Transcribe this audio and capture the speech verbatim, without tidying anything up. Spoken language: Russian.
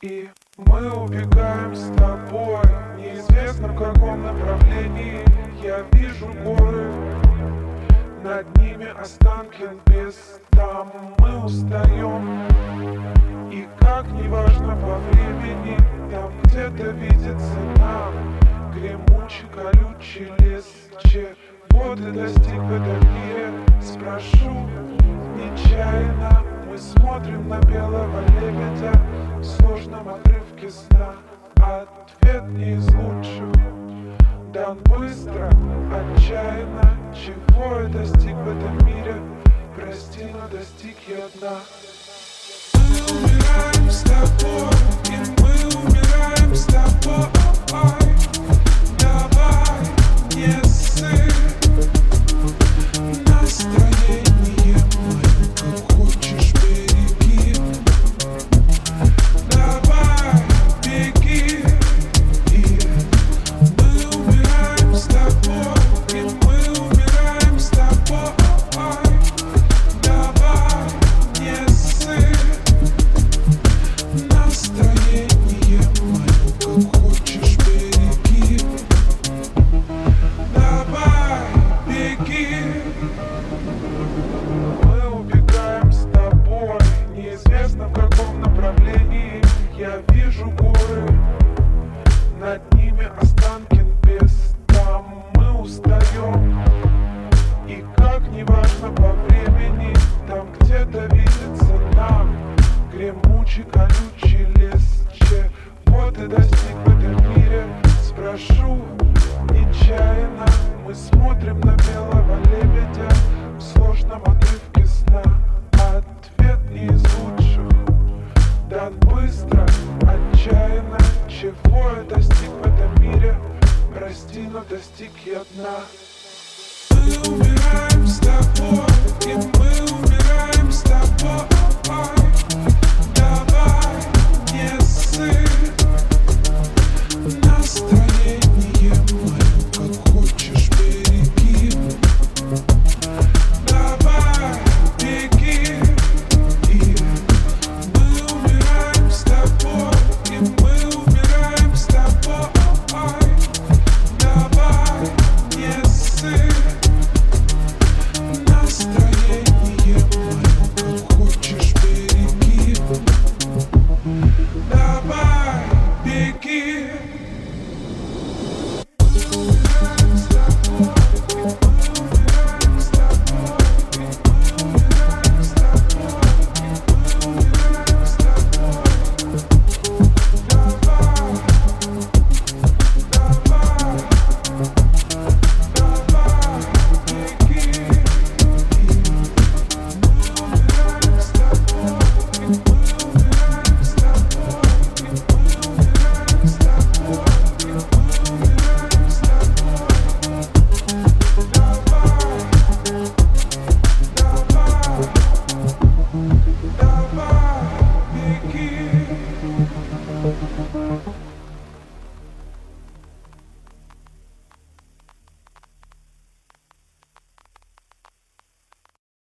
И мы убегаем с тобой, неизвестно в каком направлении. Я вижу горы, над ними останки без. Там мы устаем, и как не важно по времени, там где-то видится нам гремучий колючий лес. Чего ты достиг в этом мире? Спрошу нечаянно. Мы смотрим на белого лебедя в сложном отрывке сна. Ответ не из лучших, дан быстро, отчаянно. Чего я достиг в этом мире? Прости, но достиг я дна. Мы умираем с тобой, и мы умираем с тобой. Давай, не ссы настроение мое, как хочешь береги. Давай, беги. И мы умираем с тобой, и мы умираем с тобой. Давай, не ссы настроение мое, как хочешь береги. Давай, беги. Мы убегаем с тобой, неизвестно в каком направлении. Я вижу горы, над ними останки без. Там мы устаем, и как не важно по времени, там где-то видится нам гремучий колючий лес. Чего ты достиг в этом мире? Спрошу нечаянно. Мы смотрим на белого лебедя в сложном отрывке сна. Ответ не из лучших, дан быстро, отчаянно. Чего я достиг в этом мире? Прости, но достиг я дна.